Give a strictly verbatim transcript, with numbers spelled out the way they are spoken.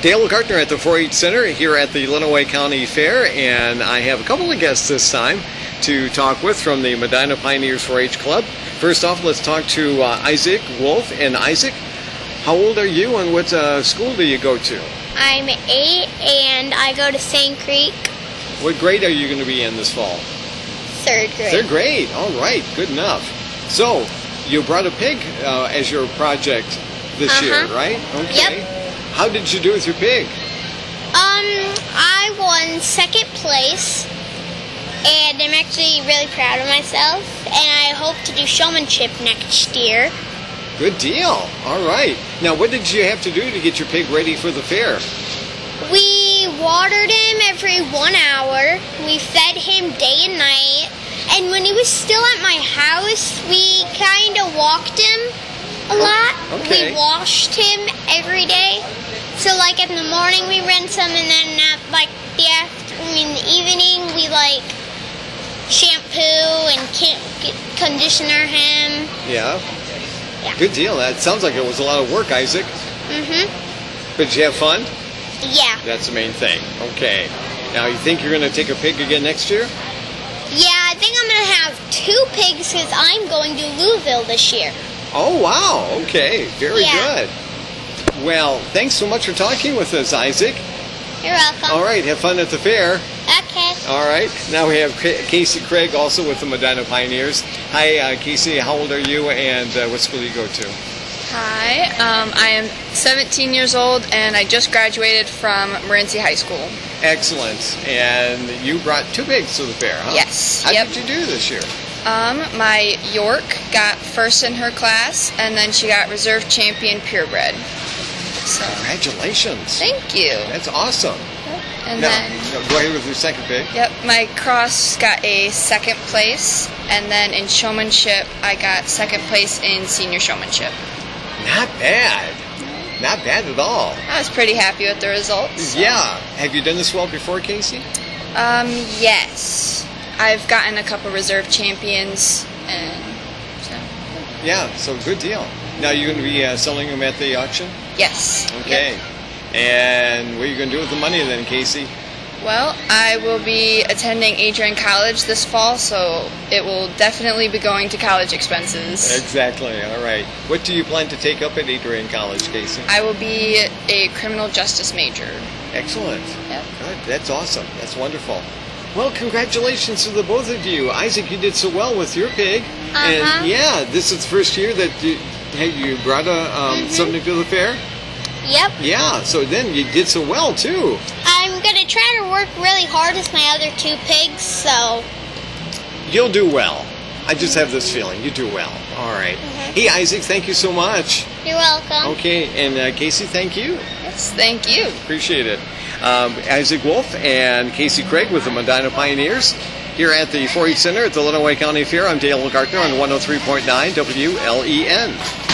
Dale Gartner at the four H Center here at the Lenawee County Fair, and I have a couple of guests this time to talk with from the Medina Pioneers four H Club. First off, let's talk to uh, Isaac Wolf. And Isaac, how old are you and what uh, school do you go to? I'm eight and I go to Sand Creek. What grade are you going to be in this fall? Third grade. Third grade. All right, good enough. So, you brought a pig uh, as your project this uh-huh. year, right? Okay. Yep. How did you do with your pig? Um, I won second place, and I'm actually really proud of myself, and I hope to do showmanship next year. Good deal. All right. Now, what did you have to do to get your pig ready for the fair? We watered him every one hour. We fed him day and night. And when he was still at my house, we kind of walked him a lot. Okay. We washed him every day. So, like, in the morning we rinse him, and then, at, like, the after, I mean, the evening we, like, shampoo and conditioner him. Yeah. Yeah. Good deal. That sounds like it was a lot of work, Isaac. Mm-hmm. But did you have fun? Yeah. That's the main thing. Okay. Now, you think you're going to take a pig again next year? Yeah, I think I'm going to have two pigs because I'm going to Louisville this year. Oh, wow. Okay. Very Yeah. good. Well, thanks so much for talking with us, Isaac. You're welcome. All right. Have fun at the fair. Okay. All right. Now we have Casey Craig also with the Medina Pioneers. Hi, uh, Casey. How old are you and uh, what school do you go to? Hi, um, I am seventeen years old and I just graduated from Morenci High School. Excellent. And you brought two pigs to the fair, huh? Yes. How Yep. did you do this year? Um, my York got first in her class and then she got reserve champion purebred. So, Congratulations. thank you. That's awesome. And Now, then, go ahead with your second pig. yep, my cross got a second place, and then in showmanship, I got second place in senior showmanship. Not bad. Not bad at all. I was pretty happy with the results. so. Yeah. Have you done this well before, Casey? Um, yes. I've gotten a couple reserve champions, and so, Yeah, so good deal. Now you're going to be uh, selling them at the auction? yes. Okay. Yep. And what are you going to do with the money then, Casey? Well, I will be attending Adrian College this fall, so it will definitely be going to college expenses. Exactly. All right. What do you plan to take up at Adrian College, Casey? I will be a criminal justice major. Excellent. Yep. Good. That's awesome. That's wonderful. Well, congratulations to the both of you. Isaac, you did so well with your pig. Uh-huh. And yeah, this is the first year that you, hey, you brought a, um, Mm-hmm. something to the fair? Yep. Yeah, so then you did so well too. I'm going to try to work really hard with my other two pigs, so... You'll do well. I just have this feeling. You do well. All right. Mhm. Hey, Isaac, thank you so much. You're welcome. Okay, and uh, Casey, thank you. Yes, thank you. Appreciate it. Um, Isaac Wolf and Casey Craig with the Medina Pioneers here at the four H Center at the Lenawee County Fair. I'm Dale Gartner on one oh three point nine W L E N.